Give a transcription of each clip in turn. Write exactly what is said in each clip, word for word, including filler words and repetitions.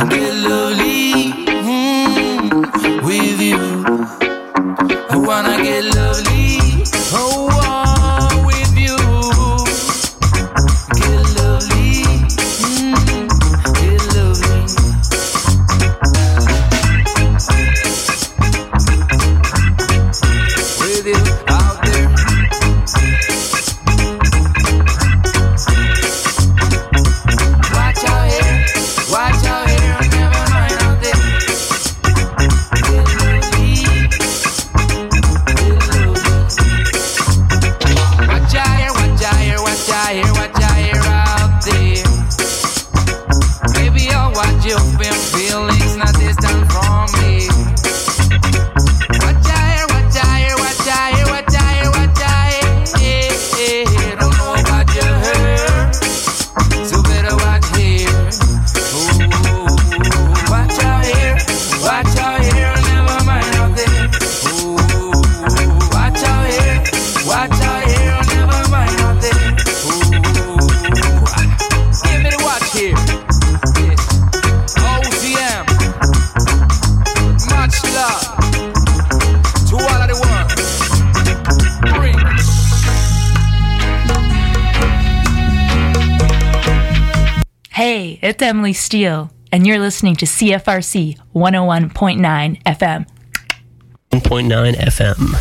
get lovely mm, with you. I wanna get lovely, oh, oh with you. Get lovely, mm, get lovely. With you out there. Watch out here, watch out here, never mind out there. Get lovely, get lovely. Watch out here, watch out here, watch out here, watch out here out there. Baby, I'll watch your film feelings not distant from me. Watch out here, watch out here, watch out here, watch out here, watch out here. Don't know about your hair, so better watch here. Ooh, watch out here, watch out here, never mind out there. Ooh, watch out here, watch out here, never mind out there. Ooh, give me the watch here. Yeah. O C M, much love to all of the world. Bring. Hey, it's Emily Steele, and you're listening to C F R C one oh one point nine F M. one point nine F M.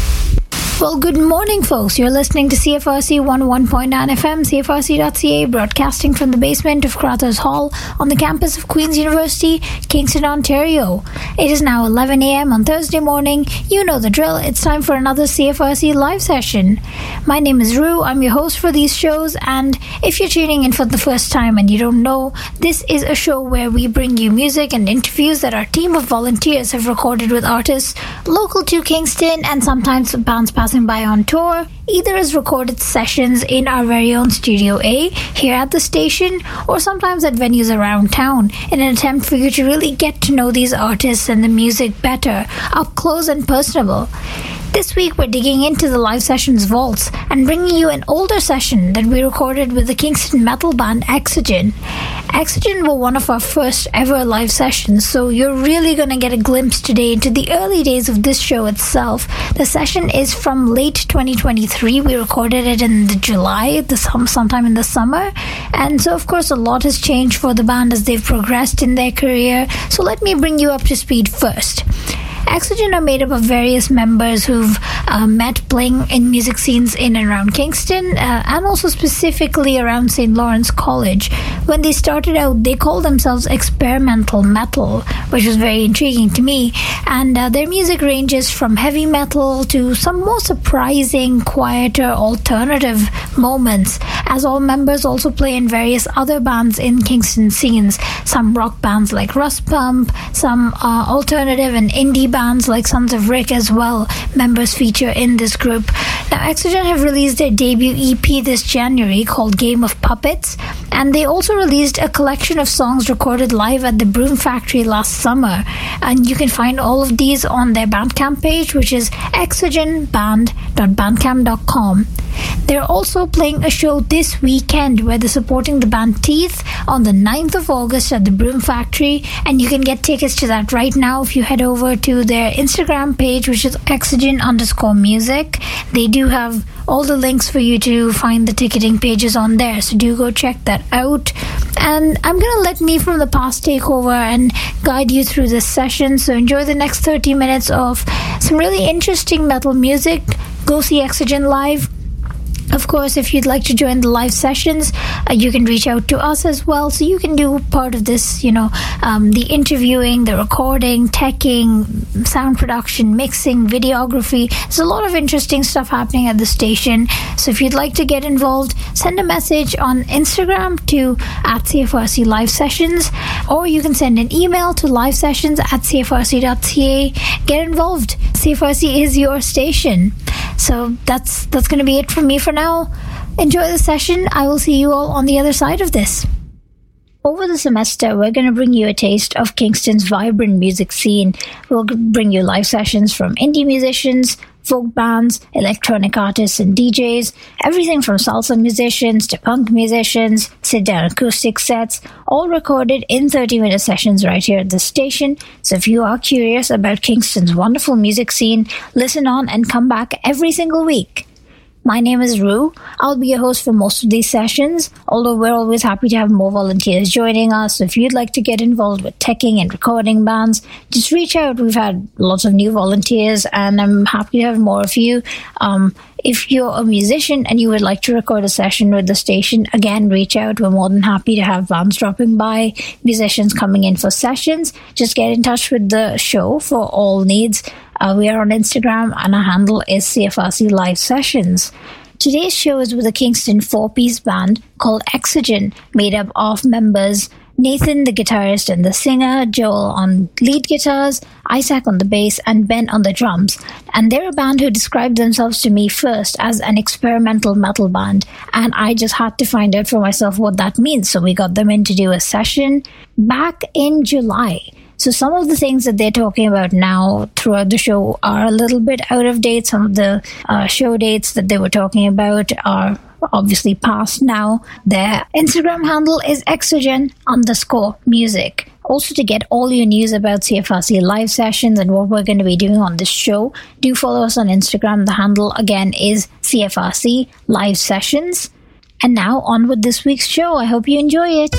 Well, good morning, folks. You're listening to C F R C one oh one point nine F M, C F R C dot C A, broadcasting from the basement of Crothers Hall on the campus of Queen's University, Kingston, Ontario. It is now eleven a.m. on Thursday morning. You know the drill. It's time for another C F R C live session. My name is Rue. I'm your host for these shows, and if you're tuning in for the first time and you don't know, this is a show where we bring you music and interviews that our team of volunteers have recorded with artists local to Kingston and sometimes bands passing by on tour, either as recorded sessions in our very own Studio A here at the station, or sometimes at venues around town, in an attempt for you to really get to know these artists and the music better, up close and personable. This week we're digging into the live sessions vaults and bringing you an older session that we recorded with the Kingston metal band Exogen. Exogen were one of our first ever live sessions, so you're really going to get a glimpse today into the early days of this show itself. The session is from late twenty twenty-three. We recorded it in the July, the sometime in the summer, and so of course a lot has changed for the band as they've progressed in their career. So let me bring you up to speed first. Exogen are made up of various members who've uh, met playing in music scenes in and around Kingston, uh, and also specifically around Saint Lawrence College. When they started out, they called themselves experimental metal, which was very intriguing to me, and uh, their music ranges from heavy metal to some more surprising, quieter, alternative moments, as all members also play in various other bands in Kingston scenes, some rock bands like Rust Pump, some uh, alternative and indie bands like Sons of Rick as well. Members feature in this group. Now, Exogen have released their debut E P this January called Game of Puppets, and they also released a collection of songs recorded live at the Broom Factory last summer, and you can find all of these on their Bandcamp page, which is exogen band dot bandcamp dot com. They're also playing a show this weekend where they're supporting the band Teeth on the ninth of August at the Broom Factory, and you can get tickets to that right now if you head over to their Instagram page, which is exogen underscore music. They do have all the links for you to find the ticketing pages on there, so do go check that out. And I'm gonna let me from the past take over and guide you through this session, so enjoy the next thirty minutes of some really interesting metal music. Go see Exogen live. Of course, if you'd like to join the live sessions, uh, you can reach out to us as well, so you can do part of this, you know, um, the interviewing, the recording, teching, sound production, mixing, videography. There's a lot of interesting stuff happening at the station, so if you'd like to get involved, send a message on Instagram to at C F R C Live Sessions, or you can send an email to livesessions at C F R C dot C A. Get involved. C F R C is your station. So that's that's going to be it from me for now. Enjoy the session. I will see you all on the other side of this. Over the semester, we're going to bring you a taste of Kingston's vibrant music scene. We'll bring you live sessions from indie musicians, folk bands, electronic artists and D Js, everything from salsa musicians to punk musicians, sit-down acoustic sets, all recorded in thirty-minute sessions right here at the station. So if you are curious about Kingston's wonderful music scene, listen on and come back every single week. My name is Rue. I'll be your host for most of these sessions, although we're always happy to have more volunteers joining us. So if you'd like to get involved with teching and recording bands, just reach out. We've had lots of new volunteers, and I'm happy to have more of you. Um, if you're a musician and you would like to record a session with the station, again, reach out. We're more than happy to have bands dropping by, musicians coming in for sessions. Just get in touch with the show for all needs. Uh, we are on Instagram, and our handle is C F R C Live Sessions. Today's show is with a Kingston four-piece band called Exogen, made up of members Nathan, the guitarist and the singer, Joel on lead guitars, Isaac on the bass, and Ben on the drums. And they're a band who described themselves to me first as an experimental metal band, and I just had to find out for myself what that means. So we got them in to do a session back in July. So some of the things that they're talking about now throughout the show are a little bit out of date. Some of the uh, show dates that they were talking about are obviously past now. Their Instagram handle is exogen underscore music. Also, to get all your news about C F R C live sessions and what we're going to be doing on this show, do follow us on Instagram. The handle again is C F R C live sessions. And now on with this week's show. I hope you enjoy it.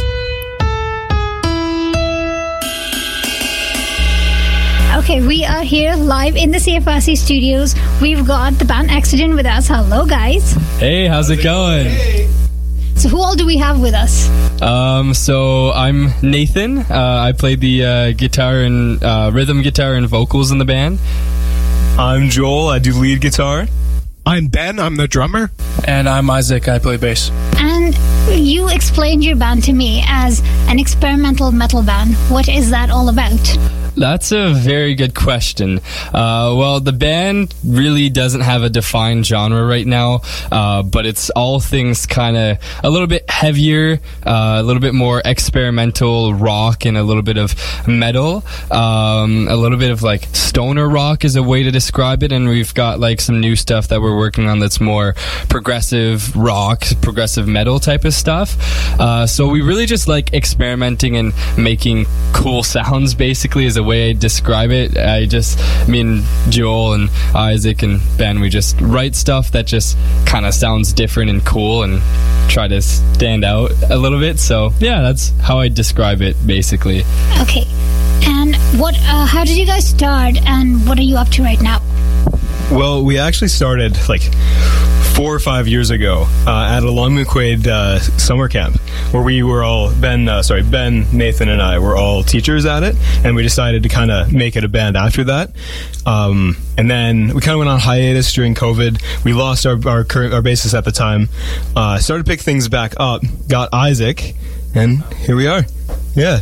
Okay, we are here live in the C F R C studios. We've got the band Exogen with us. Hello, guys. Hey, how's it going? Hey. So who all do we have with us? Um, so I'm Nathan. Uh, I played the uh, guitar and uh, rhythm guitar and vocals in the band. I'm Joel. I do lead guitar. I'm Ben. I'm the drummer. And I'm Isaac. I play bass. And you explained your band to me as an experimental metal band. What is that all about? That's a very good question. Uh, well, the band really doesn't have a defined genre right now, uh, but it's all things kind of a little bit heavier, uh, a little bit more experimental rock, and a little bit of metal. Um, a little bit of like stoner rock is a way to describe it, and we've got like some new stuff that we're working on that's more progressive rock, progressive metal type of stuff. Uh, so we really just like experimenting and making cool sounds, basically, is a way I describe it. I just, me and Joel and Isaac and Ben, we just write stuff that just kind of sounds different and cool and try to stand out a little bit. So yeah, that's how I describe it, basically. Okay. And what? Uh, how did you guys start, and what are you up to right now? Well, we actually started like four or five years ago uh, at a Long McQuaid uh, summer camp, where we were all Ben, uh, sorry, Ben, Nathan, and I were all teachers at it, and we decided to kind of make it a band after that. Um, and then we kind of went on hiatus during COVID. We lost our our, current, our bassist at the time. Uh, started to pick things back up. Got Isaac, and here we are. Yeah.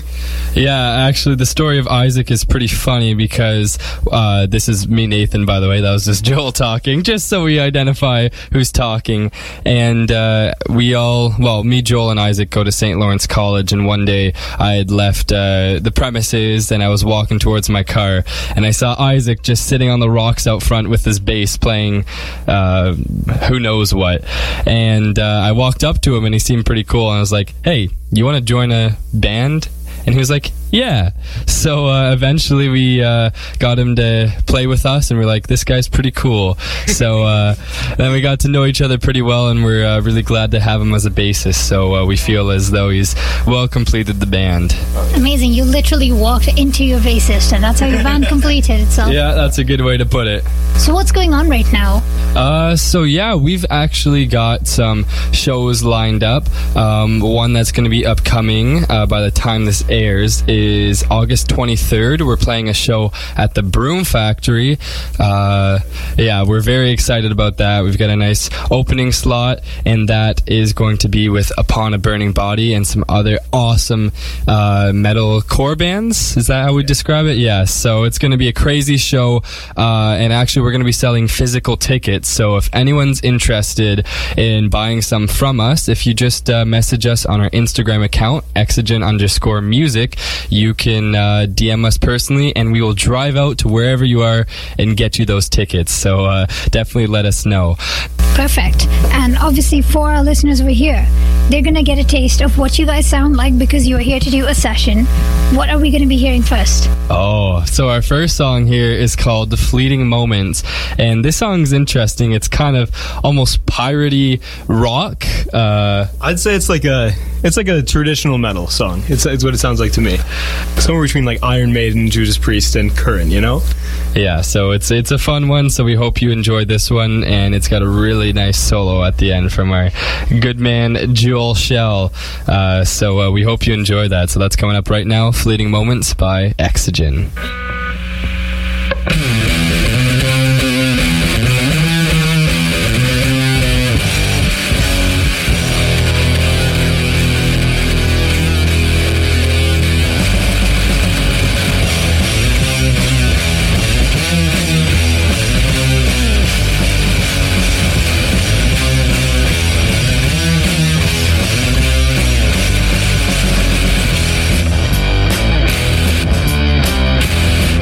Yeah, actually, the story of Isaac is pretty funny because uh, this is me, Nathan, by the way. That was just Joel talking, just so we identify who's talking. And uh, we all, well, me, Joel, and Isaac go to Saint Lawrence College, and one day I had left uh, the premises and I was walking towards my car, and I saw Isaac just sitting on the rocks out front with his bass playing uh, who knows what. And uh, I walked up to him and he seemed pretty cool, and I was like, hey, you want to join a band? And he was like, yeah. So uh, eventually we uh, got him to play with us, and we're like, this guy's pretty cool. So uh, then we got to know each other pretty well, and we're uh, really glad to have him as a bassist. So uh, we feel as though he's well completed the band. Amazing. You literally walked into your bassist, and that's how your band completed itself. Yeah, that's a good way to put it. So what's going on right now? Uh, so yeah, we've actually got some shows lined up. Um, one that's going to be upcoming uh, by the time this airs is August twenty-third. We're playing a show at the Broom Factory. Uh, yeah, we're very excited about that. We've got a nice opening slot, and that is going to be with Upon a Burning Body and some other awesome uh, metal core bands. Is that how we describe it? Yeah, so it's going to be a crazy show, uh, and actually we're going to be selling physical tickets. So if anyone's interested in buying some from us, if you just uh, message us on our Instagram account, exogen underscore music, you can uh, D M us personally, and we will drive out to wherever you are and get you those tickets. So uh, definitely let us know. Perfect. And obviously for our listeners over here, they're going to get a taste of what you guys sound like because you are here to do a session. What are we going to be hearing first? Oh, so our first song here is called The Fleeting Moments, and this song's interesting. It's kind of almost piratey rock. Uh, I'd say it's like a it's like a traditional metal song. It's, it's what it sounds like to me. Somewhere between like Iron Maiden, Judas Priest, and Current, you know? Yeah, so it's it's a fun one, so we hope you enjoy this one, and it's got a really nice solo at the end from our good man Joel Shell. Uh, so uh, we hope you enjoy that. So that's coming up right now, Fleeting Moments by Exogen. Thank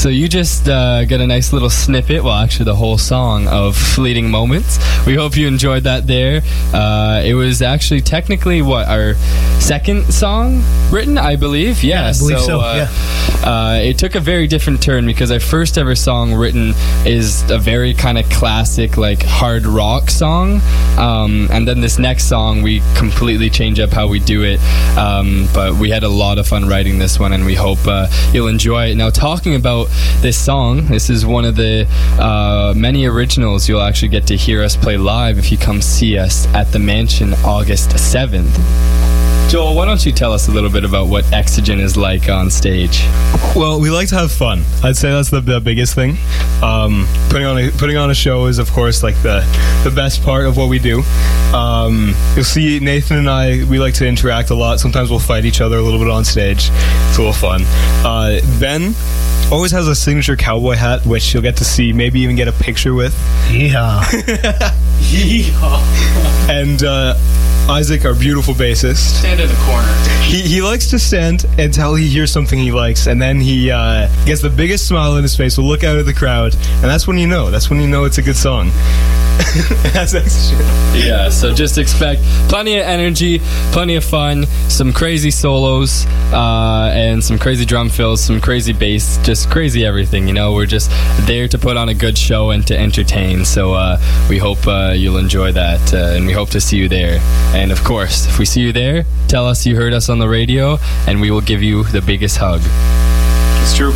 So you just uh, got a nice little snippet, well, actually the whole song of Fleeting Moments. We hope you enjoyed that there. Uh, it was actually technically, what, our second song written, I believe? Yeah, yeah I believe so, so uh, yeah. uh, it took a very different turn because our first ever song written is a very kind of classic, like, hard rock song. Um, and then this next song, we completely change up how we do it. Um, but we had a lot of fun writing this one, and we hope uh, you'll enjoy it. Now, talking about this song, this is one of the uh, many originals you'll actually get to hear us play live if you come see us at the Mansion August seventh. Joel, why don't you tell us a little bit about what Exogen is like on stage? Well, we like to have fun. I'd say that's the, the biggest thing. Um, putting on a, putting on a show is, of course, like the the best part of what we do. Um, you'll see Nathan and I, we like to interact a lot. Sometimes we'll fight each other a little bit on stage. It's a little fun. Uh, Ben always has a signature cowboy hat, which you'll get to see, maybe even get a picture with. Yeah. Yeehaw. And uh, Isaac, our beautiful bassist. Stand in the corner. He, he likes to stand until he hears something he likes, and then he uh, gets the biggest smile in his face, will look out at the crowd, and that's when you know. That's when you know it's a good song. That's extra. Yeah, so just expect plenty of energy, plenty of fun, some crazy solos, uh, and some crazy drum fills, some crazy bass, just crazy everything. You know, we're just there to put on a good show and to entertain. So uh, we hope uh, you'll enjoy that, uh, and we hope to see you there. And of course, if we see you there, tell us you heard us on the radio, and we will give you the biggest hug. It's true.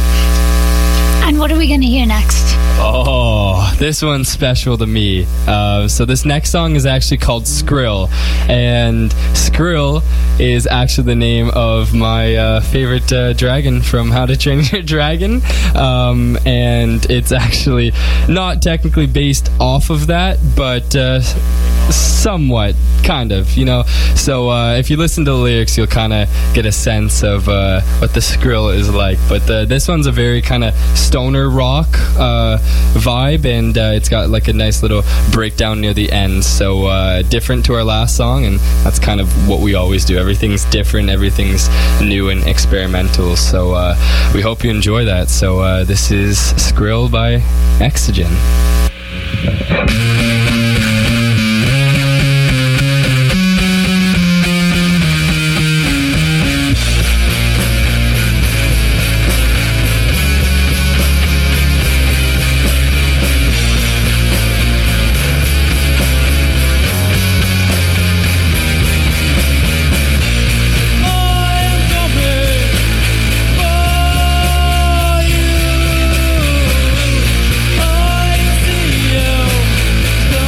And what are we going to hear next? Oh, this one's special to me. Uh, so this next song is actually called Skrill, and Skrill is actually the name of my uh, favorite uh, dragon from How to Train Your Dragon, um, and it's actually not technically based off of that, but uh, somewhat, kind of, you know. So uh, if you listen to the lyrics, you'll kind of get a sense of uh, what the Skrill is like. But uh, this one's a very kind of stoner rock uh, vibe, and uh, it's got like a nice little breakdown near the end. So uh, different to our last song, and that's kind of what we always do. Everything's different, everything's new and experimental. So uh, we hope you enjoy that. So uh, this is Skrill by Exogen. I see you.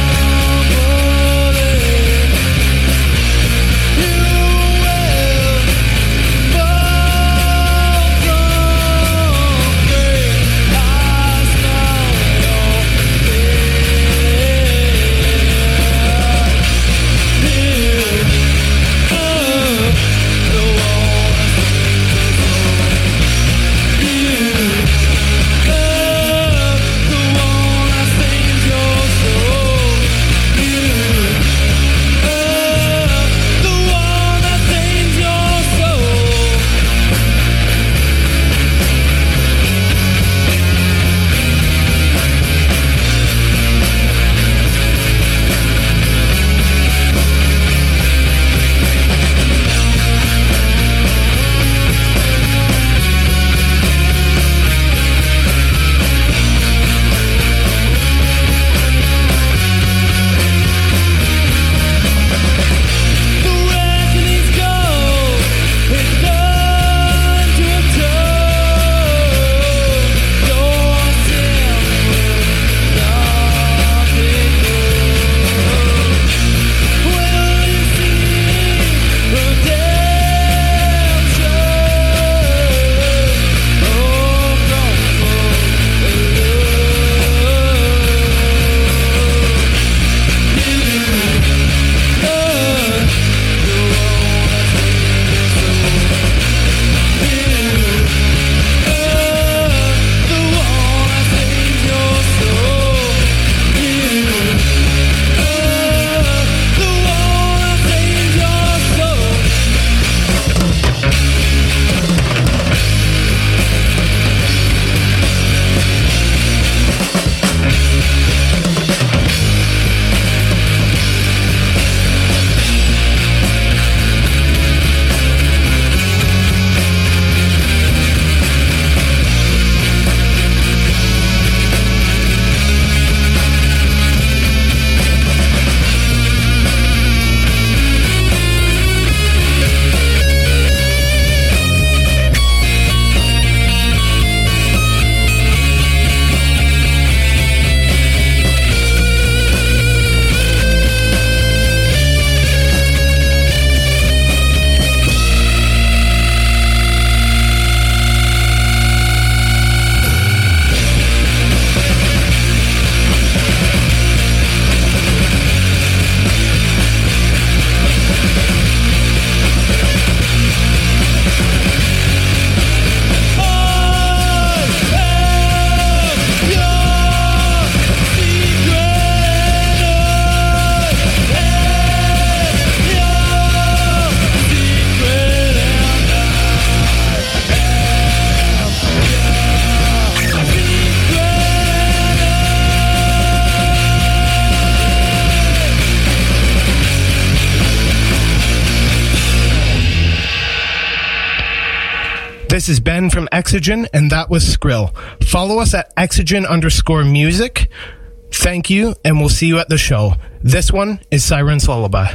This is Ben from Exogen, and that was Skrill. Follow us at Exogen underscore music. Thank you, and we'll see you at the show. This one is Siren's Lullaby.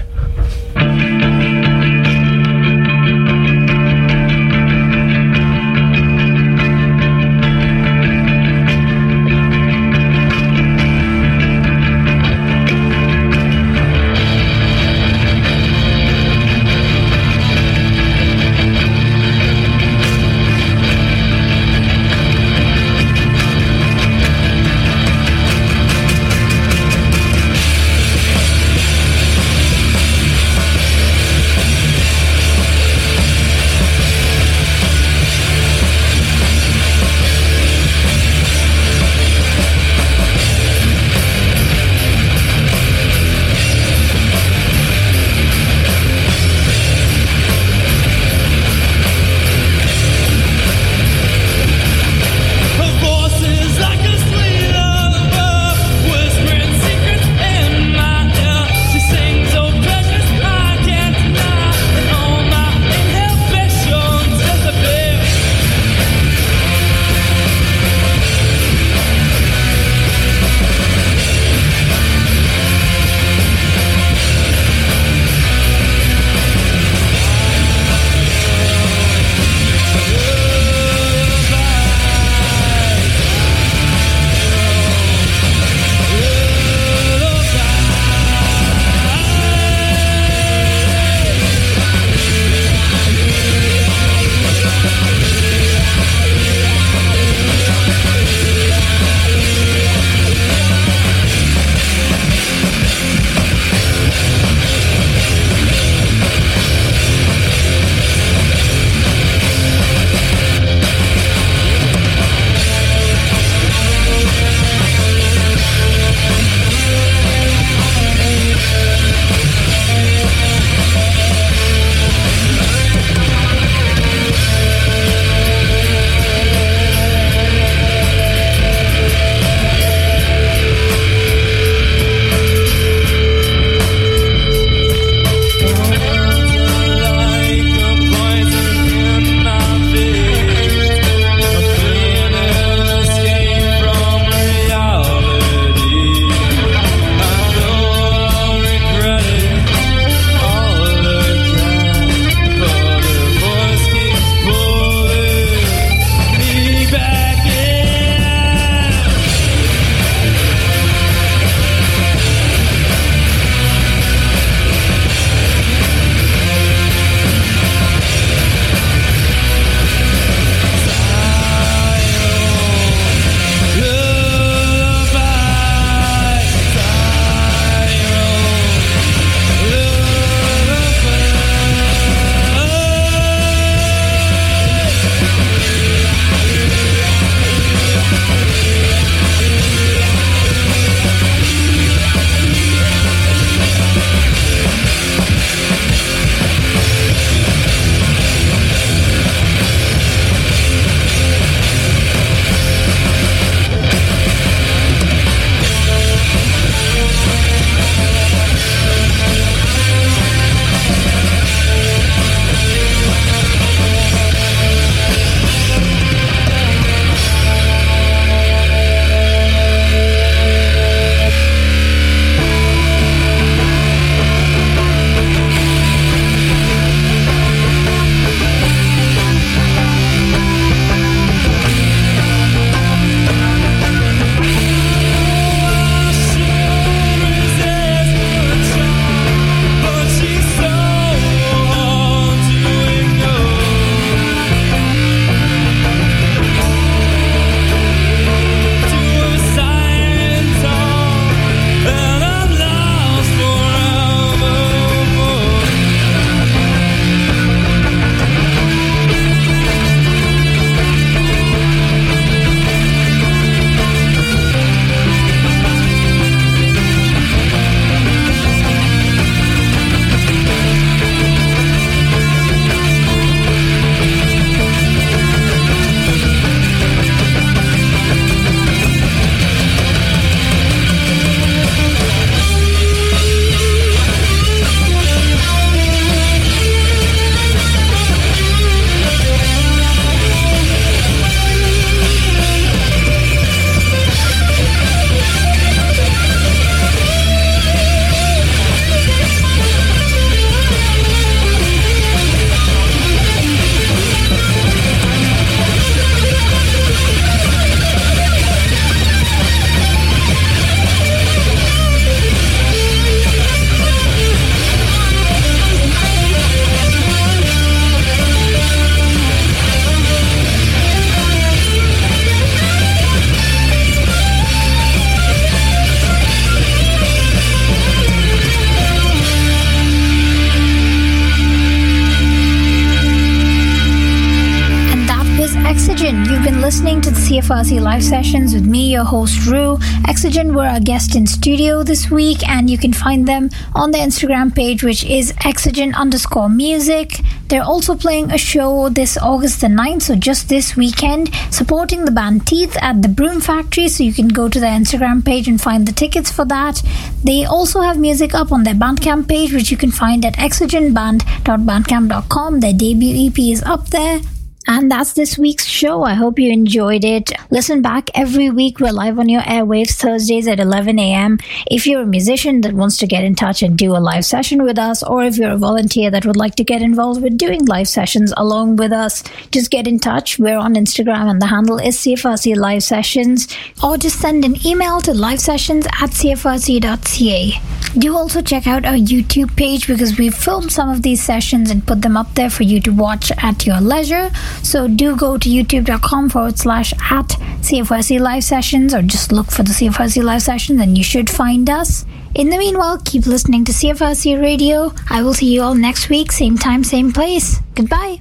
Exogen. You've been listening to the C F R C live sessions with me, your host, Rue. Exogen were our guest in studio this week, and you can find them on the Instagram page, which is Exogen underscore music. They're also playing a show this August the ninth, so just this weekend, supporting the band Teeth at the Broom Factory, so you can go to their Instagram page and find the tickets for that. They also have music up on their Bandcamp page, which you can find at exogen band dot bandcamp dot com. Their debut E P is up there. And that's this week's show. I hope you enjoyed it. Listen back every week. We're live on your airwaves Thursdays at eleven a.m. If you're a musician that wants to get in touch and do a live session with us, or if you're a volunteer that would like to get involved with doing live sessions along with us, just get in touch. We're on Instagram and the handle is C F R C Live Sessions, or just send an email to livesessions at c f r c dot c a. Do also check out our YouTube page, because we've filmed some of these sessions and put them up there for you to watch at your leisure. So do go to youtube.com forward slash at CFRC Live Sessions, or just look for the C F R C Live Sessions and you should find us. In the meanwhile, keep listening to C F R C Radio. I will see you all next week, same time, same place. Goodbye.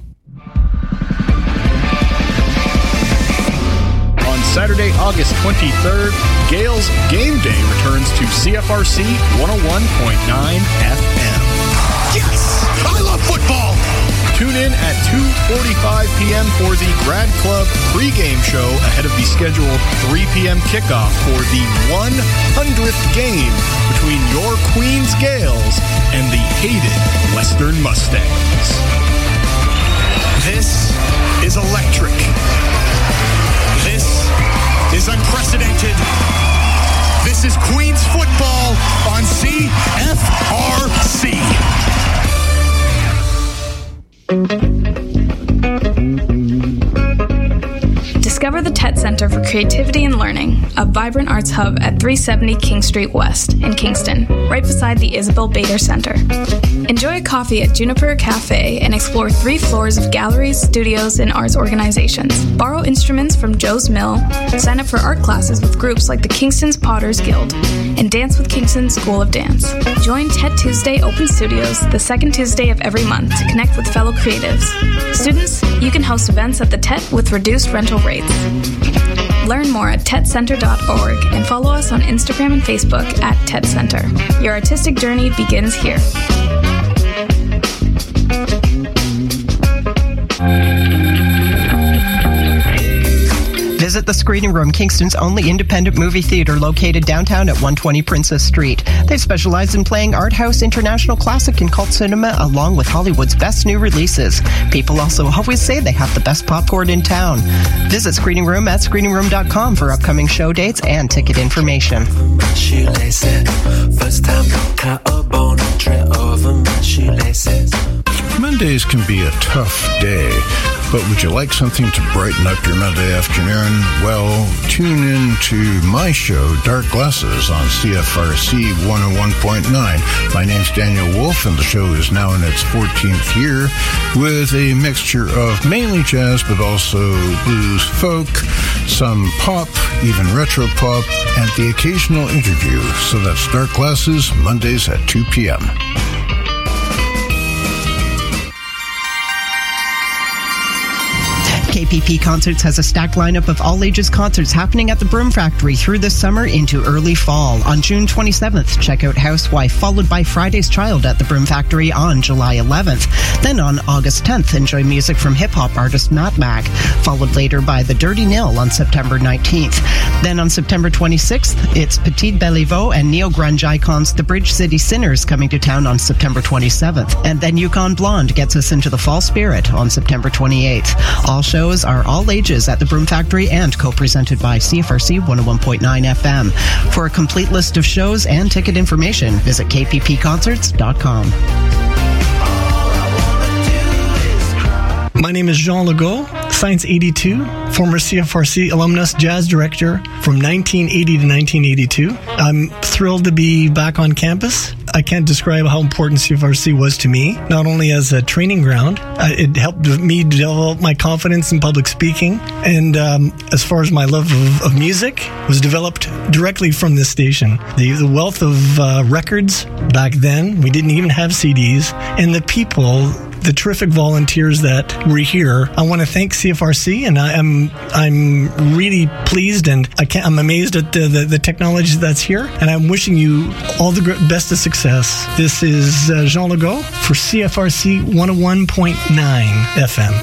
On Saturday, August twenty-third, Gales Game Day returns to C F R C one oh one point nine F M. Yes! I love football! Tune in at two forty-five p.m. for the Grad Club pregame show ahead of the scheduled three p.m. kickoff for the one hundredth game between your Queens Gales and the hated Western Mustangs. This is electric. This is unprecedented. This is Queens football on C F R C. Discover the T E D Center for Creativity and Learning, a vibrant arts hub at three seventy King Street West in Kingston, right beside the Isabel Bader Center. Enjoy a coffee at Juniper Cafe and explore three floors of galleries, studios, and arts organizations. Borrow instruments from Joe's Mill, sign up for art classes with groups like the Kingston's Potters Guild, and dance with Kingston School of Dance. Join T E D Tuesday Open Studios the second Tuesday of every month to connect with fellow creatives. Students, you can host events at the T E D with reduced rental rates. Learn more at ted center dot org and follow us on Instagram and Facebook at T E D Center. Your artistic journey begins here. Visit the Screening Room, Kingston's only independent movie theater located downtown at one twenty Princess Street. They specialize in playing art house, international classic, and cult cinema, along with Hollywood's best new releases. People also always say they have the best popcorn in town. Visit Screening Room at screening room dot com for upcoming show dates and ticket information. Mondays can be a tough day, but would you like something to brighten up your Monday afternoon? Well, tune in to my show, Dark Glasses, on C F R C one oh one point nine. My name's Daniel Wolf, and the show is now in its fourteenth year, with a mixture of mainly jazz, but also blues, folk, some pop, even retro pop, and the occasional interview. So that's Dark Glasses, Mondays at two p.m. K P P Concerts has a stacked lineup of all-ages concerts happening at the Broom Factory through this summer into early fall. On June twenty-seventh, check out Housewife, followed by Friday's Child at the Broom Factory on July eleventh. Then on August tenth, enjoy music from hip-hop artist Matt Mac, followed later by The Dirty Nil on September nineteenth. Then on September twenty-sixth, it's Petite Beliveau and neo-grunge icons The Bridge City Sinners coming to town on September twenty-seventh. And then Yukon Blonde gets us into the fall spirit on September twenty-eighth. All shows are all ages at the Broom Factory and co-presented by C F R C one oh one point nine F M. For a complete list of shows and ticket information, visit k p p concerts dot com. My name is Jean Legault, Science eighty-two, former C F R C alumnus jazz director from nineteen eighty to nineteen eighty-two. I'm thrilled to be back on campus. I can't describe how important C F R C was to me, not only as a training ground. Uh, it helped me develop my confidence in public speaking, and um, as far as my love of, of music was developed directly from this station. The, the wealth of uh, records back then, we didn't even have C Ds, and the people the terrific volunteers that were here. I want to thank C F R C, and I am I'm really pleased and I can't, I'm amazed at the, the, the technology that's here, and I'm wishing you all the gr- best of success. This is uh, Jean Legault for C F R C one oh one point nine F M.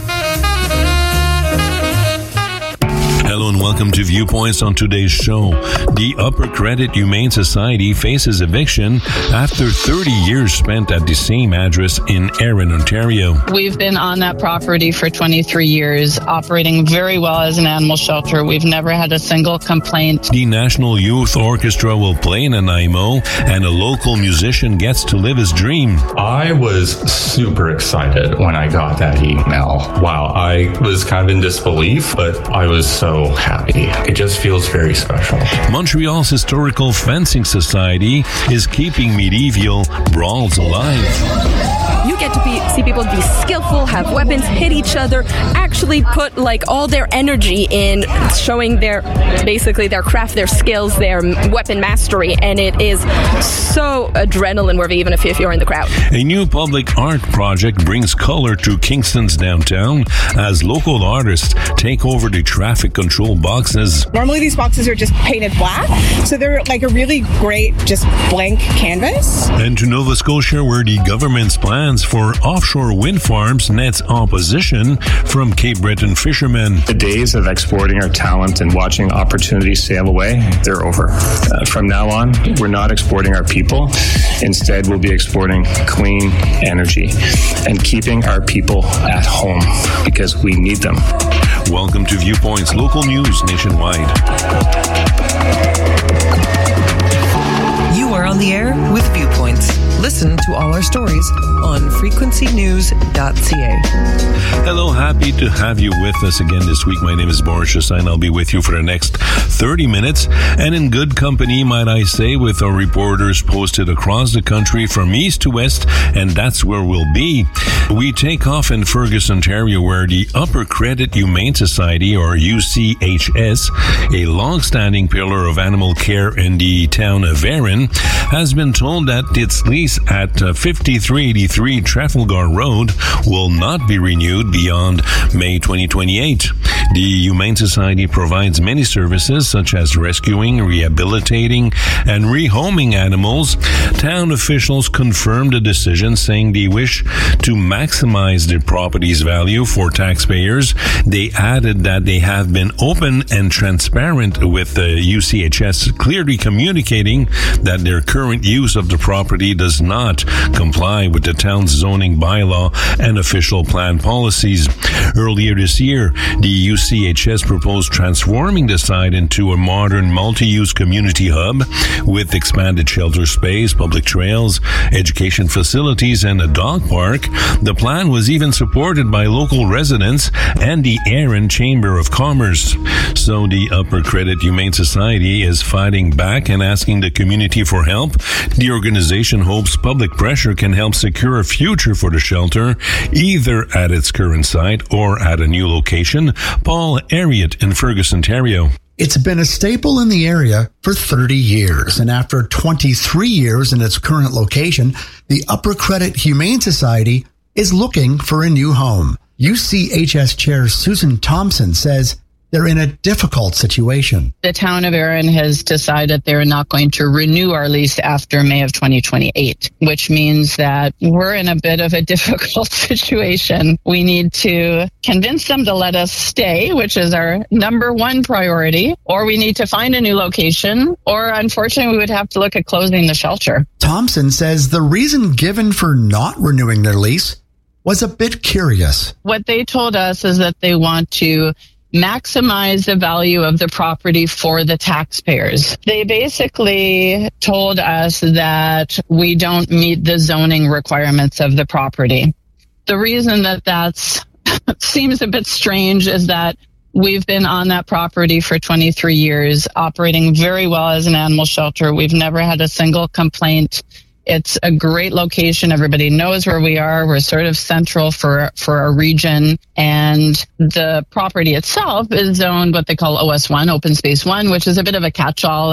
Hello and welcome to Viewpoints on today's show. The Upper Credit Humane Society faces eviction after thirty years spent at the same address in Erin, Ontario. We've been on that property for twenty-three years, operating very well as an animal shelter. We've never had a single complaint. The National Youth Orchestra will play in Nanaimo, and a local musician gets to live his dream. I was super excited when I got that email. Wow, I was kind of in disbelief, but I was so happy. It just feels very special. Montreal's Historical Fencing Society is keeping medieval brawls alive. You get to be, see people be skillful, have weapons, hit each other, actually put like all their energy in showing their, basically their craft, their skills, their weapon mastery, and it is so adrenaline worthy even if, if you're in the crowd. A new public art project brings color to Kingston's downtown as local artists take over the traffic control boxes. Normally these boxes are just painted black, so they're like a really great just blank canvas. And to Nova Scotia, where the government's plans for offshore wind farms nets opposition from Cape Breton fishermen. The days of exporting our talent and watching opportunities sail away, they're over. Uh, from now on, we're not exporting our people. Instead, we'll be exporting clean energy and keeping our people at home because we need them. Welcome to Viewpoints, local news nationwide. You are on the air with Viewpoints. Listen to all our stories on frequency news dot c a. Hello, happy to have you with us again this week. My name is Boris Chassain. I'll be with you for the next thirty minutes, and in good company, might I say, with our reporters posted across the country from east to west, and that's where we'll be. We take off in Fergus, Ontario, where the Upper Credit Humane Society, or U C H S, a long-standing pillar of animal care in the town of Erin, has been told that its lease at uh, fifty-three eighty-three Trafalgar Road will not be renewed beyond May twenty twenty-eight. The Humane Society provides many services such as rescuing, rehabilitating, and rehoming animals. Town officials confirmed the decision, saying they wish to maximize the property's value for taxpayers. They added that they have been open and transparent with the U C H S, clearly communicating that their current use of the property does not comply with the town's zoning bylaw and official plan policies. Earlier this year, the U C H S proposed transforming the site into a modern multi-use community hub with expanded shelter space, public trails, education facilities, and a dog park. The plan was even supported by local residents and the Erin Chamber of Commerce. So the Upper Credit Humane Society is fighting back and asking the community for help. The organization hopes public pressure can help secure a future for the shelter, either at its current site or at a new location. Paul Ariat in Fergus, Ontario. It's been a staple in the area for thirty years, and after twenty-three years in its current location, the Upper Credit Humane Society is looking for a new home. U C H S Chair Susan Thompson says they're in a difficult situation. The town of Erin has decided they're not going to renew our lease after May of twenty twenty-eight, which means that we're in a bit of a difficult situation. We need to convince them to let us stay, which is our number one priority, or we need to find a new location, or unfortunately we would have to look at closing the shelter. Thompson says the reason given for not renewing their lease was a bit curious. What they told us is that they want to maximize the value of the property for the taxpayers. They basically told us that we don't meet the zoning requirements of the property. The reason that that's seems a bit strange is that we've been on that property for twenty-three years, operating very well as an animal shelter. We've never had a single complaint. It's a great location. Everybody knows where we are. We're sort of central for, for our region. And the property itself is zoned what they call O S one, Open Space one, which is a bit of a catch-all and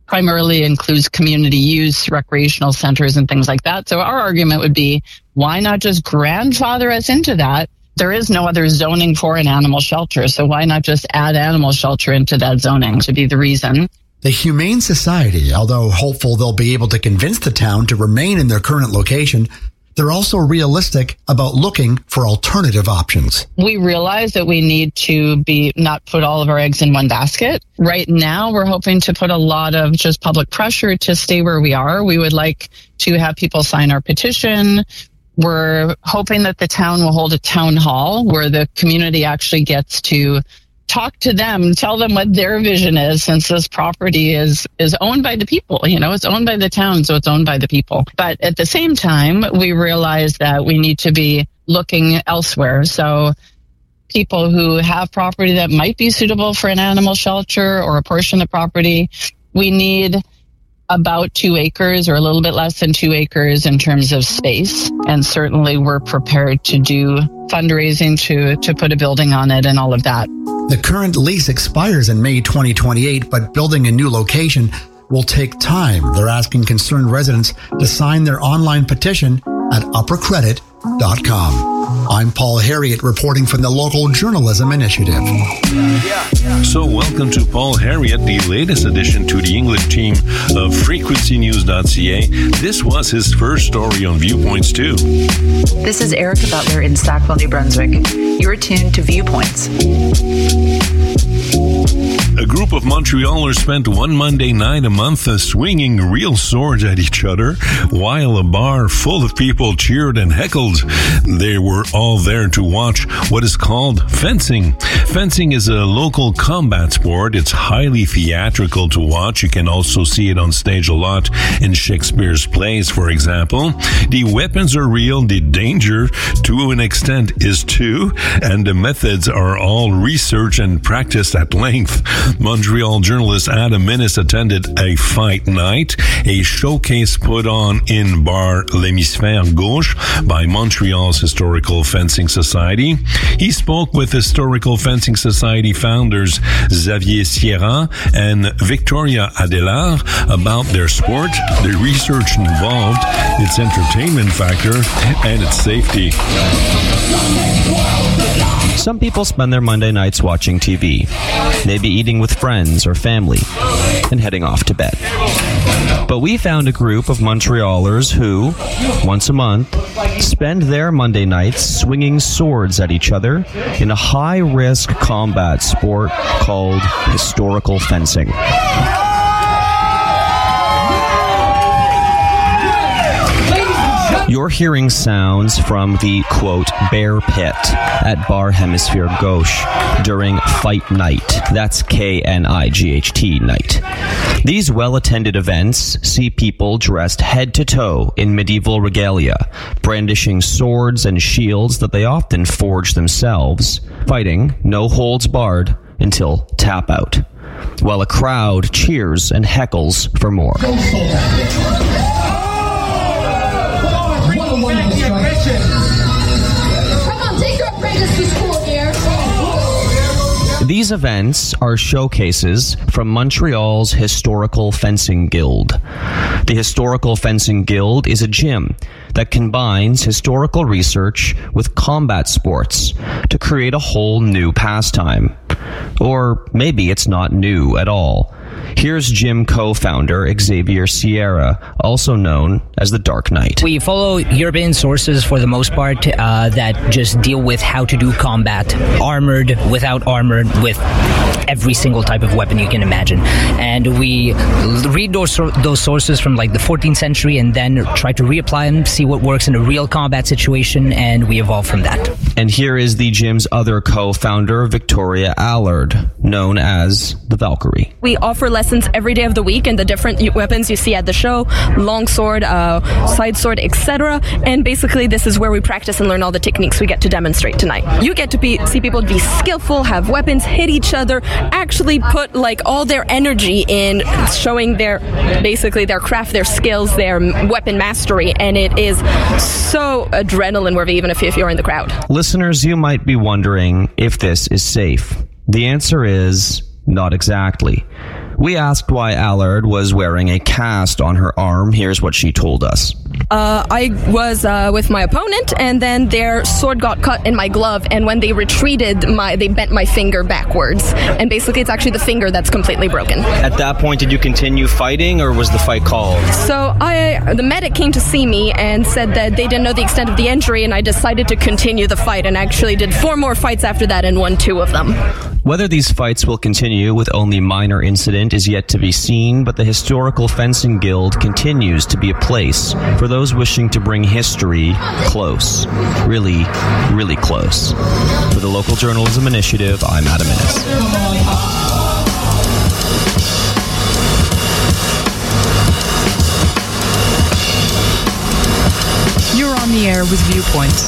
primarily includes community use, recreational centers, and things like that. So our argument would be, why not just grandfather us into that? There is no other zoning for an animal shelter, so why not just add animal shelter into that zoning to be the reason? The Humane Society, although hopeful they'll be able to convince the town to remain in their current location, they're also realistic about looking for alternative options. We realize that we need to be not put all of our eggs in one basket. Right now, we're hoping to put a lot of just public pressure to stay where we are. We would like to have people sign our petition. We're hoping that the town will hold a town hall where the community actually gets to talk to them, tell them what their vision is, since this property is is owned by the people. You know, it's owned by the town, so it's owned by the people. But at the same time, we realize that we need to be looking elsewhere. So people who have property that might be suitable for an animal shelter or a portion of property, we need about two acres or a little bit less than two acres in terms of space. And certainly we're prepared to do fundraising to, to put a building on it and all of that. The current lease expires in May twenty twenty-eight, but building a new location will take time. They're asking concerned residents to sign their online petition at upper credit dot com. I'm Paul Harriet reporting from the Local Journalism Initiative. So welcome to Paul Harriet, the latest addition to the English team of frequency news dot c a. This was his first story on Viewpoints too. This is Erica Butler in Sackville, New Brunswick. You are tuned to Viewpoints. A group of Montrealers spent one Monday night a month uh, swinging real swords at each other while a bar full of people cheered and heckled. They were all there to watch what is called fencing. Fencing is a local combat sport. It's highly theatrical to watch. You can also see it on stage a lot in Shakespeare's plays, for example. The weapons are real. The danger, to an extent, is too. And the methods are all researched and practiced at length. Montreal journalist Adam Minnis attended a fight night, a showcase put on in Bar L'Hémisphère Gauche by Montreal's Historical Fencing Society. He spoke with Historical Fencing Society founders Xavier Sierra and Victoria Adelaar about their sport, the research involved, its entertainment factor, and its safety. Some people spend their Monday nights watching T V, maybe eating with friends or family, and heading off to bed. But we found a group of Montrealers who, once a month, spend their Monday nights swinging swords at each other in a high-risk combat sport called historical fencing. You're hearing sounds from the, quote, bear pit at Bar Hemisphere Gauche during Fight Night. That's K N I G H T night. These well-attended events see people dressed head to toe in medieval regalia, brandishing swords and shields that they often forge themselves, fighting no holds barred until tap out, while a crowd cheers and heckles for more. These events are showcases from Montreal's Historical Fencing Guild. The Historical Fencing Guild is a gym that combines historical research with combat sports to create a whole new pastime. Or maybe it's not new at all. Here's gym co-founder Xavier Sierra, also known as the Dark Knight. We follow European sources for the most part uh, that just deal with how to do combat, armored, without armored, with every single type of weapon you can imagine. And we read those those sources from like the fourteenth century and then try to reapply them, see what works in a real combat situation, and we evolve from that. And here is the gym's other co-founder, Victoria Allard, known as the Valkyrie. We offer lessons every day of the week in the different weapons you see at the show, longsword, uh, side sword, et cetera. And basically this is where we practice and learn all the techniques we get to demonstrate tonight. You get to be, see people be skillful, have weapons, hit each other, actually put like all their energy in showing their, basically their craft, their skills, their weapon mastery. And it is so adrenaline worthy, even if, if you're in the crowd. Listeners, you might be wondering if this is safe. The answer is not exactly. We asked why Allard was wearing a cast on her arm. Here's what she told us. Uh, I was uh, with my opponent, and then their sword got cut in my glove, and when they retreated, my they bent my finger backwards, and basically it's actually the finger that's completely broken. At that point, did you continue fighting, or was the fight called? So I, the medic came to see me and said that they didn't know the extent of the injury, and I decided to continue the fight, and actually did four more fights after that and won two of them. Whether these fights will continue with only minor incident is yet to be seen, but the Historical Fencing Guild continues to be a place for those wishing to bring history close. Really, really close. For the Local Journalism Initiative, I'm Adam Innes. You're on the air with Viewpoints.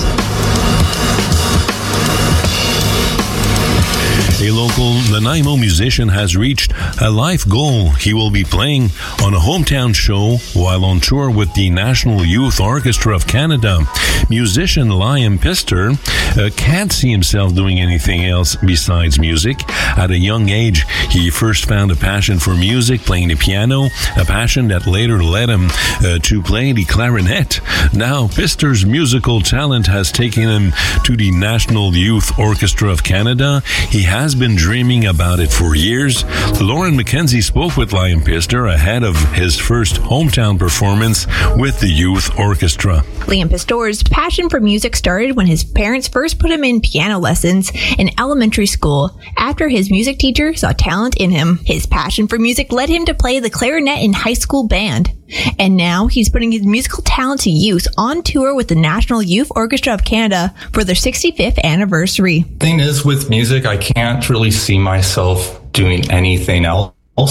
A local Nanaimo musician has reached a life goal. He will be playing on a hometown show while on tour with the National Youth Orchestra of Canada. Musician Liam Pister uh, can't see himself doing anything else besides music. At a young age, he first found a passion for music, playing the piano, a passion that later led him uh, to play the clarinet. Now, Pister's musical talent has taken him to the National Youth Orchestra of Canada. He has been dreaming about it for years. Lauren McKenzie spoke with Liam Pister ahead of his first hometown performance with the youth orchestra. Liam Pistor's passion for music started when his parents first put him in piano lessons in elementary school after his music teacher saw talent in him. His passion for music led him to play the clarinet in high school band. And now he's putting his musical talent to use on tour with the National Youth Orchestra of Canada for their sixty-fifth anniversary. Thing is, with music, I can't really see myself doing anything else.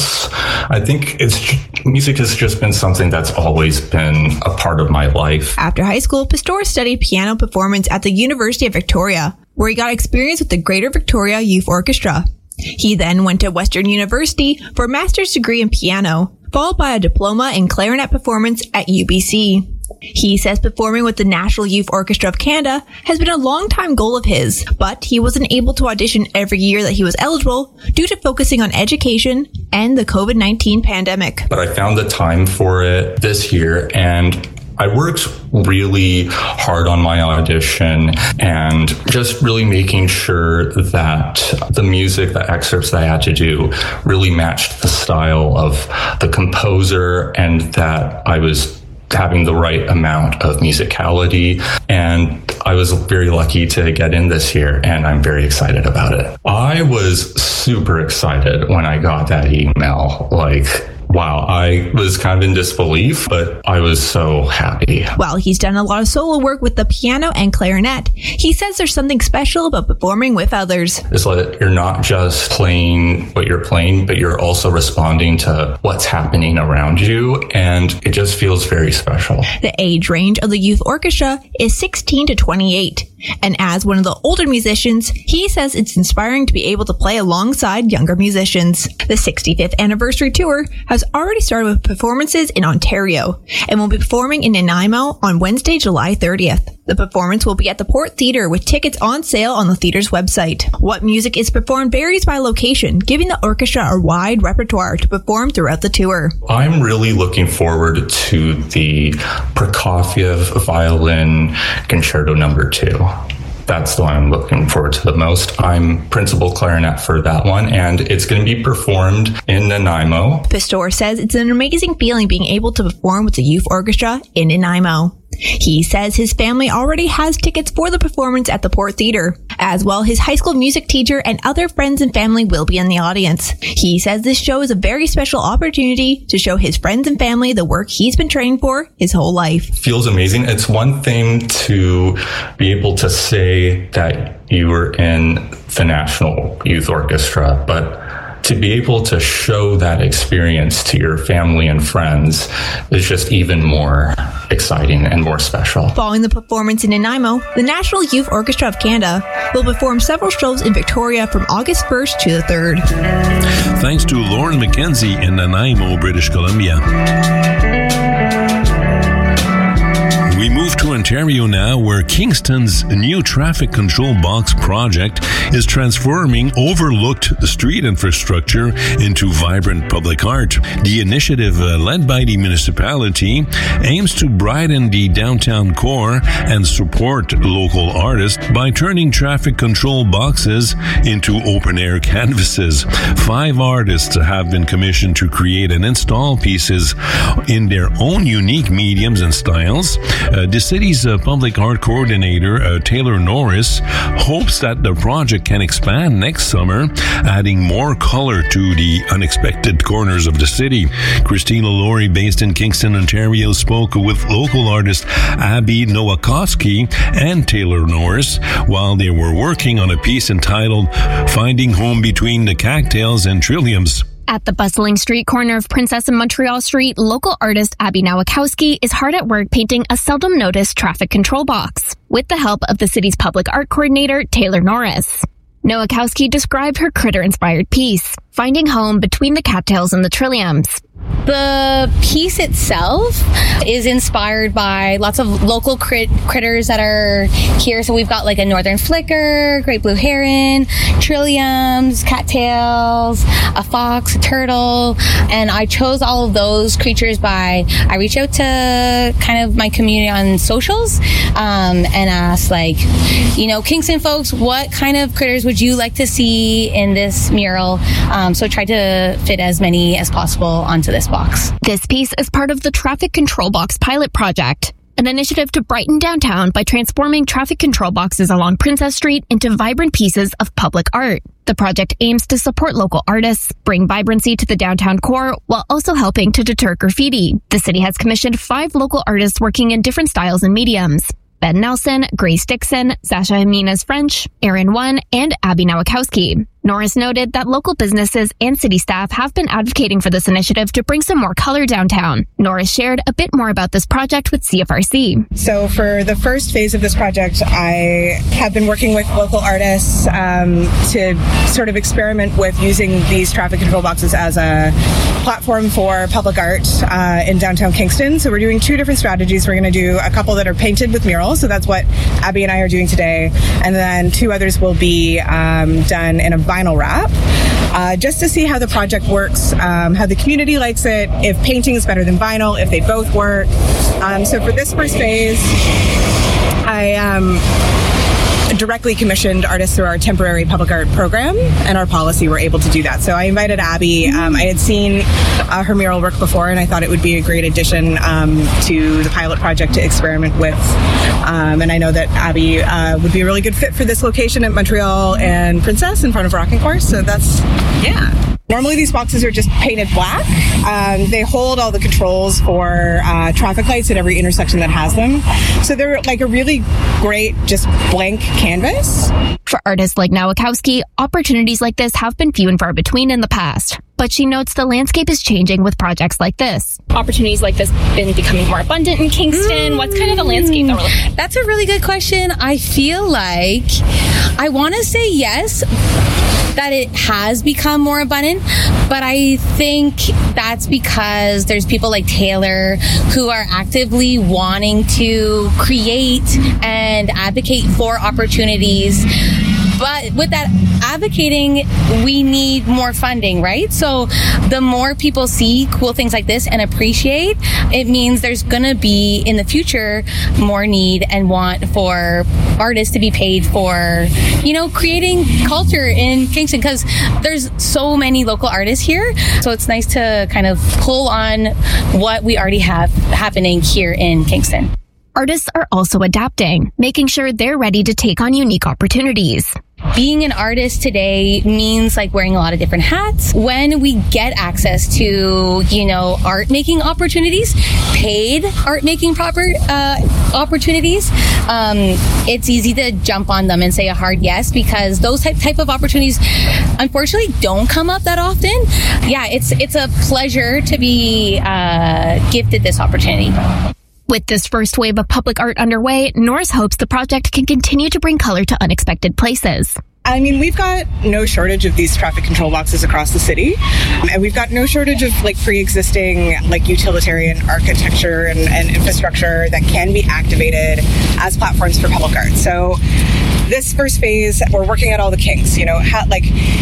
I think it's music has just been something that's always been a part of my life. After high school, Pistor studied piano performance at the University of Victoria, where he got experience with the Greater Victoria Youth Orchestra. He then went to Western University for a master's degree in piano, followed by a diploma in clarinet performance at U B C. He says performing with the National Youth Orchestra of Canada has been a long-time goal of his, but he wasn't able to audition every year that he was eligible due to focusing on education and the covid nineteen pandemic. But I found the time for it this year, and I worked really hard on my audition and just really making sure that the music, the excerpts that I had to do really matched the style of the composer and that I was having the right amount of musicality. And I was very lucky to get in this year, and I'm very excited about it. I was super excited when I got that email. Like, wow, I was kind of in disbelief, but I was so happy. While he's done a lot of solo work with the piano and clarinet, he says there's something special about performing with others. It's like you're not just playing what you're playing, but you're also responding to what's happening around you, and it just feels very special. The age range of the youth orchestra is sixteen to twenty-eight. And as one of the older musicians, he says it's inspiring to be able to play alongside younger musicians. The sixty-fifth anniversary tour has already started with performances in Ontario and will be performing in Nanaimo on Wednesday, July thirtieth. The performance will be at the Port Theatre with tickets on sale on the theatre's website. What music is performed varies by location, giving the orchestra a wide repertoire to perform throughout the tour. I'm really looking forward to the Prokofiev Violin Concerto Number Two. That's the one I'm looking forward to the most. I'm principal clarinet for that one, and it's going to be performed in Nanaimo. Pistor says it's an amazing feeling being able to perform with the youth orchestra in Nanaimo. He says his family already has tickets for the performance at the Port Theatre. As well, his high school music teacher and other friends and family will be in the audience. He says this show is a very special opportunity to show his friends and family the work he's been training for his whole life. Feels amazing. It's one thing to be able to say that you were in the National Youth Orchestra, but to be able to show that experience to your family and friends is just even more exciting and more special. Following the performance in Nanaimo, the National Youth Orchestra of Canada will perform several shows in Victoria from August first to the third. Thanks to Lauren McKenzie in Nanaimo, British Columbia. We move to Ontario now, where Kingston's new traffic control box project is transforming overlooked street infrastructure into vibrant public art. The initiative, uh, led by the municipality, aims to brighten the downtown core and support local artists by turning traffic control boxes into open-air canvases. Five artists have been commissioned to create and install pieces in their own unique mediums and styles. Uh, the city's uh, public art coordinator, uh, Taylor Norris, hopes that the project can expand next summer, adding more color to the unexpected corners of the city. Christina Laurie, based in Kingston, Ontario, spoke with local artist Abby Nowakowski and Taylor Norris while they were working on a piece entitled Finding Home Between the Cattails and Trilliums. At the bustling street corner of Princess and Montreal Street, local artist Abby Nowakowski is hard at work painting a seldom noticed traffic control box with the help of the city's public art coordinator, Taylor Norris. Nowakowski described her critter-inspired piece, Finding Home Between the Cattails and the Trilliums. The piece itself is inspired by lots of local crit- critters that are here. So we've got like a northern flicker, great blue heron, trilliums, cattails, a fox, a turtle. And I chose all of those creatures by, I reached out to kind of my community on socials um, and asked like, you know, Kingston folks, what kind of critters would you like to see in this mural? Um, so I tried to fit as many as possible onto this box. This piece is part of the Traffic Control Box Pilot Project, an initiative to brighten downtown by transforming traffic control boxes along Princess Street into vibrant pieces of public art. The project aims to support local artists, bring vibrancy to the downtown core, while also helping to deter graffiti. The city has commissioned five local artists working in different styles and mediums: Ben Nelson, Grace Dixon, Sasha Jimenez French, Aaron One, and Abby Nowakowski. Norris noted that local businesses and city staff have been advocating for this initiative to bring some more color downtown. Norris shared a bit more about this project with C F R C. So for the first phase of this project, I have been working with local artists um, to sort of experiment with using these traffic control boxes as a platform for public art uh, in downtown Kingston. So we're doing two different strategies. We're going to do a couple that are painted with murals. So that's what Abby and I are doing today. And then two others will be um, done in a vinyl wrap, uh, just to see how the project works, um, how the community likes it, if painting is better than vinyl, if they both work. Um, so for this first phase, I um, directly commissioned artists through our temporary public art program, and our policy were able to do that. So I invited Abby. Um, I had seen uh, her mural work before, and I thought it would be a great addition um, to the pilot project to experiment with. Um, and I know that Abby uh, would be a really good fit for this location at Montreal and Princess in front of Rocking Horse. So that's, yeah. Normally these boxes are just painted black. Um, they hold all the controls for uh, traffic lights at every intersection that has them. So they're like a really great, just blank canvas. For artists like Nowakowski, opportunities like this have been few and far between in the past. But she notes the landscape is changing with projects like this. Opportunities like this been becoming more abundant in Kingston. Mm. What's kind of the landscape that we're looking at? That's a really good question. I feel like I want to say yes, that it has become more abundant, but I think that's because there's people like Taylor who are actively wanting to create and advocate for opportunities. But with that advocating, we need more funding, right? So the more people see cool things like this and appreciate, it means there's going to be in the future more need and want for artists to be paid for, you know, creating culture in Kingston, because there's so many local artists here. So it's nice to kind of pull on what we already have happening here in Kingston. Artists are also adapting, making sure they're ready to take on unique opportunities. Being an artist today means like wearing a lot of different hats. When we get access to, you know, art making opportunities, paid art making proper uh, opportunities, um, it's easy to jump on them and say a hard yes, because those type type of opportunities unfortunately don't come up that often. Yeah, it's it's a pleasure to be uh, gifted this opportunity. With this first wave of public art underway, Norris hopes the project can continue to bring color to unexpected places. I mean, we've got no shortage of these traffic control boxes across the city, and we've got no shortage of like pre-existing like utilitarian architecture and, and infrastructure that can be activated as platforms for public art. So this first phase, we're working at all the kinks, you know, how, like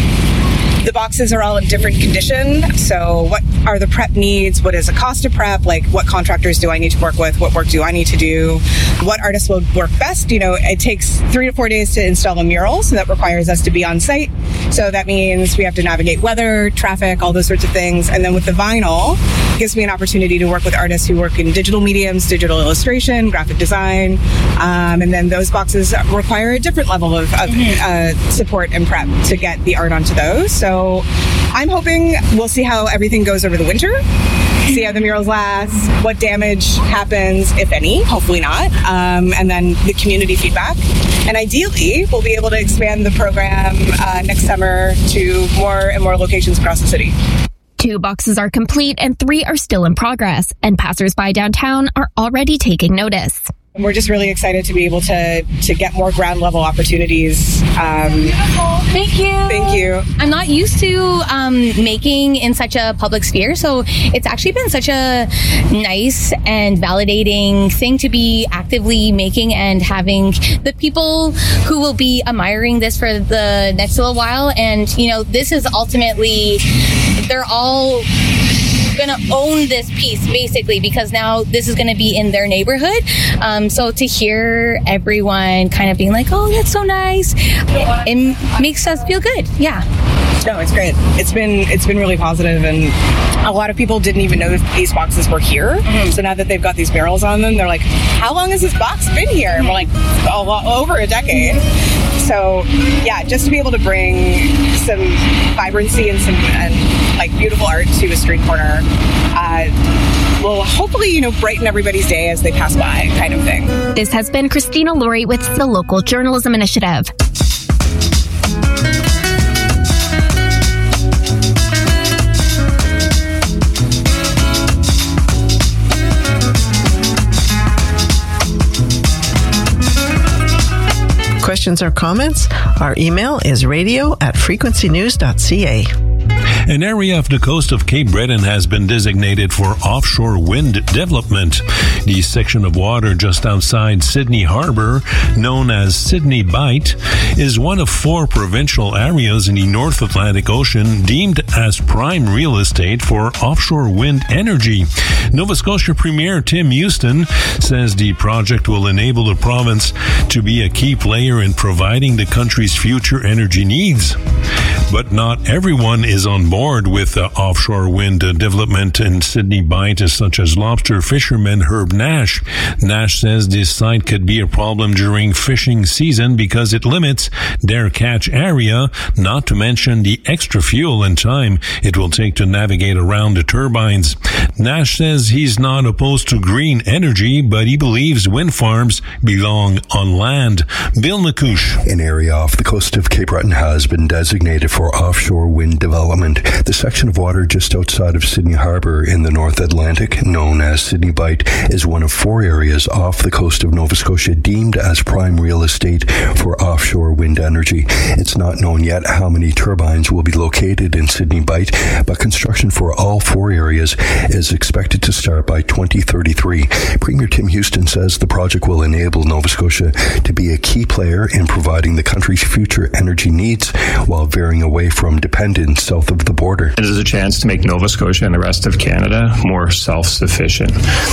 the boxes are all in different condition. So what are the prep needs? What is the cost of prep? Like what contractors do I need to work with? What work do I need to do? What artists will work best? You know, it takes three to four days to install a mural. So that requires us to be on site. So that means we have to navigate weather, traffic, all those sorts of things. And then with the vinyl, it gives me an opportunity to work with artists who work in digital mediums, digital illustration, graphic design. Um, and then those boxes require a different level of, of uh, support and prep to get the art onto those. So So I'm hoping we'll see how everything goes over the winter, see how the murals last, what damage happens, if any, hopefully not, um, and then the community feedback. And ideally, we'll be able to expand the program uh, next summer to more and more locations across the city. Two boxes are complete and three are still in progress, and passersby downtown are already taking notice. We're just really excited to be able to to get more ground level opportunities. Um, Thank you. Thank you. I'm not used to um, making in such a public sphere, so it's actually been such a nice and validating thing to be actively making and having the people who will be admiring this for the next little while. And, you know, this is ultimately, they're all going to own this piece basically because now this is going to be in their neighborhood. Um, so to hear everyone kind of being like, oh, that's so nice, it, it makes us feel good. Yeah. No, it's great. It's been it's been really positive, and a lot of people didn't even know that these boxes were here. Mm-hmm. So now that they've got these murals on them, they're like, how long has this box been here? And we're like, a lot, over a decade. So yeah, just to be able to bring some vibrancy and some and like beautiful art to a street corner uh, will hopefully, you know, brighten everybody's day as they pass by, kind of thing. This has been Christina Laurie with the Local Journalism Initiative. Questions or comments? Our email is radio at frequency news dot c a. An area of the coast of Cape Breton has been designated for offshore wind development. The section of water just outside Sydney Harbour, known as Sydney Bight, is one of four provincial areas in the North Atlantic Ocean deemed as prime real estate for offshore wind energy. Nova Scotia Premier Tim Houston says the project will enable the province to be a key player in providing the country's future energy needs. But not everyone is on board with uh, offshore wind uh, development in Sydney Bight, such as lobster fisherman Herb Nash. Nash says this site could be a problem during fishing season because it limits their catch area, not to mention the extra fuel and time it will take to navigate around the turbines. Nash says he's not opposed to green energy, but he believes wind farms belong on land. Bill Nakouche. An area off the coast of Cape Breton has been designated for offshore wind development. The section of water just outside of Sydney Harbour in the North Atlantic, known as Sydney Bight, is one of four areas off the coast of Nova Scotia deemed as prime real estate for offshore wind energy. It's not known yet how many turbines will be located in Sydney Bight, but construction for all four areas is expected to start by twenty thirty-three. Premier Tim Houston says the project will enable Nova Scotia to be a key player in providing the country's future energy needs while veering away from dependence south of the border. It is a chance to make Nova Scotia and the rest of Canada more self-sufficient.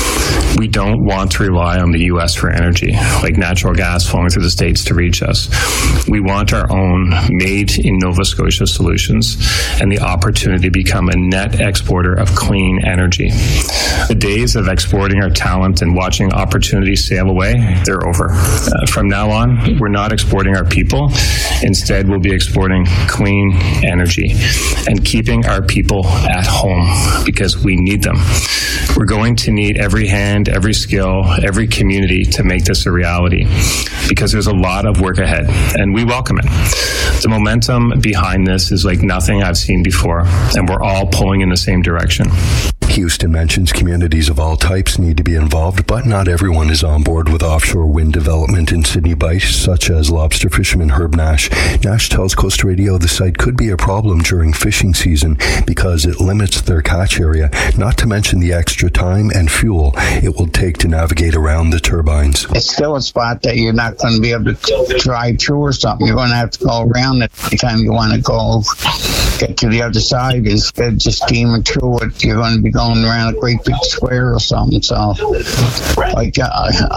We don't want to rely on the U S for energy, like natural gas flowing through the States to reach us. We want our own made in Nova Scotia solutions and the opportunity to become a net exporter of clean energy. The days of exporting our talent and watching opportunities sail away, they're over. Uh, from now on, we're not exporting our people. Instead, we'll be exporting clean energy and keeping our people at home because we need them. We're going to need every hand, every skill, every community to make this a reality because there's a lot of work ahead, and we welcome it. The momentum behind this is like nothing I've seen before, and we're all pulling in the same direction. Houston mentions communities of all types need to be involved, but not everyone is on board with offshore wind development in Sydney Bight, such as lobster fisherman Herb Nash. Nash tells Coast Radio the site could be a problem during fishing season because it limits their catch area, not to mention the extra time and fuel it will take to navigate around the turbines. It's still a spot that you're not going to be able to drive through or something. You're going to have to go around it every time you want to go get to the other side. Instead of just steaming through it, you're going to be going around a great big square or something. So like, I,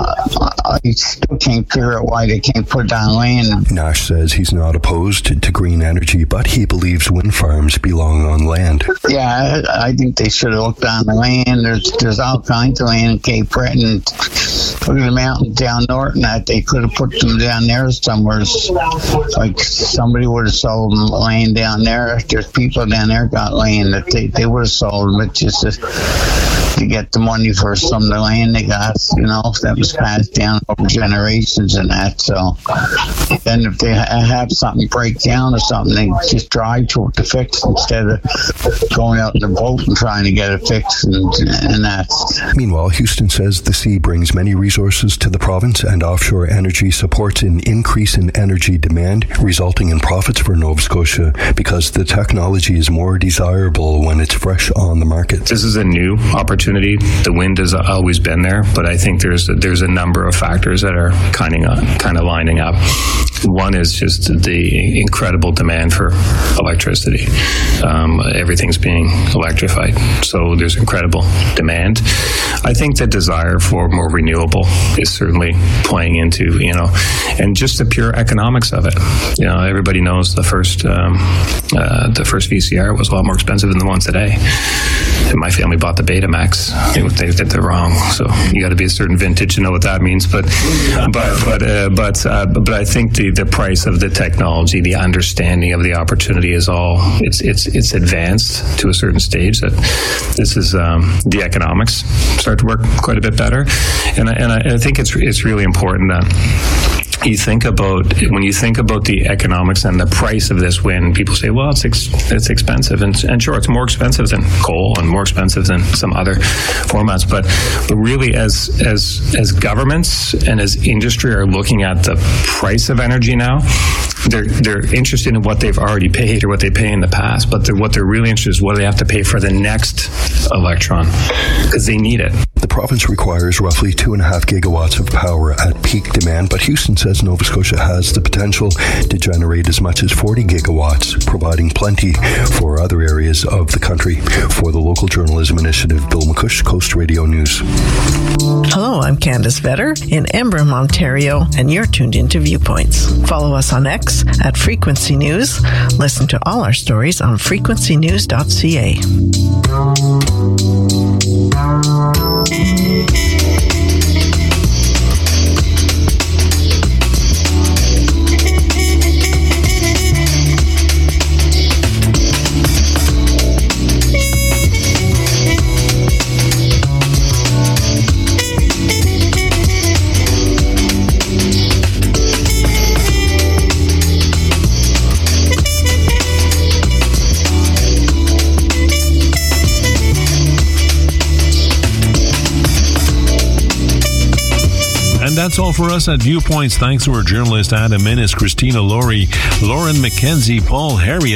I, I still can't figure out why they can't put it on land. Nash says he's not opposed to, to green energy, but he believes wind farms belong on land. Yeah, I, I think they should have looked on the land. There's there's all kinds of land in Cape Breton. Look at the mountains down north and that. They could have put them down there somewhere. Like somebody would have sold them land down there. There's people down there got land that they, they would have sold, but just to, to get the money for some of the land they got, you know, that was passed down over generations and that. So then if they ha- have something break down or something, they just drive to it to fix instead of going out in the boat and trying to get it fixed and, and that. Meanwhile, Houston says the sea brings many resources to the province, and offshore energy supports an increase in energy demand, resulting in profits for Nova Scotia because the technology is more desirable when it's fresh on the market. This is a new opportunity. The wind has always been there, but I think there's there's a number of factors that are kind of kind of lining up. One is just the incredible demand for electricity. Um, everything's being electrified, so there's incredible demand. I think the desire for more renewable is certainly playing into, you know, and just the pure economics of it. You know, everybody knows the first um, uh, the first V C R was a lot more expensive than the one today. And my family bought the Betamax. They did it wrong, so you got to be a certain vintage to know what that means. But but but uh, but uh, but I think the, the price of the technology, the understanding of the opportunity is all it's it's it's advanced to a certain stage that this is um, the economics start to work quite a bit better, and I, and I, I think it's it's really important that you think about, when you think about the economics and the price of this wind, people say, well, it's ex- it's expensive. And, and sure, it's more expensive than coal and more expensive than some other formats. But but really, as as as governments and as industry are looking at the price of energy now, they're they're interested in what they've already paid or what they pay in the past. But what they're really interested in is what do they have to pay for the next electron, because they need it. The province requires roughly two and a half gigawatts of power at peak demand, but Houston says Nova Scotia has the potential to generate as much as forty gigawatts, providing plenty for other areas of the country. For the Local Journalism Initiative, Bill McCush, Coast Radio News. Hello, I'm Candace Vetter in Embrun, Ontario, and you're tuned into Viewpoints. Follow us on X at Frequency News. Listen to all our stories on frequency news dot c a. That's all for us at Viewpoints. Thanks to our journalist Adam Innes, Christina Laurie, Lauren McKenzie, Paul Harriet,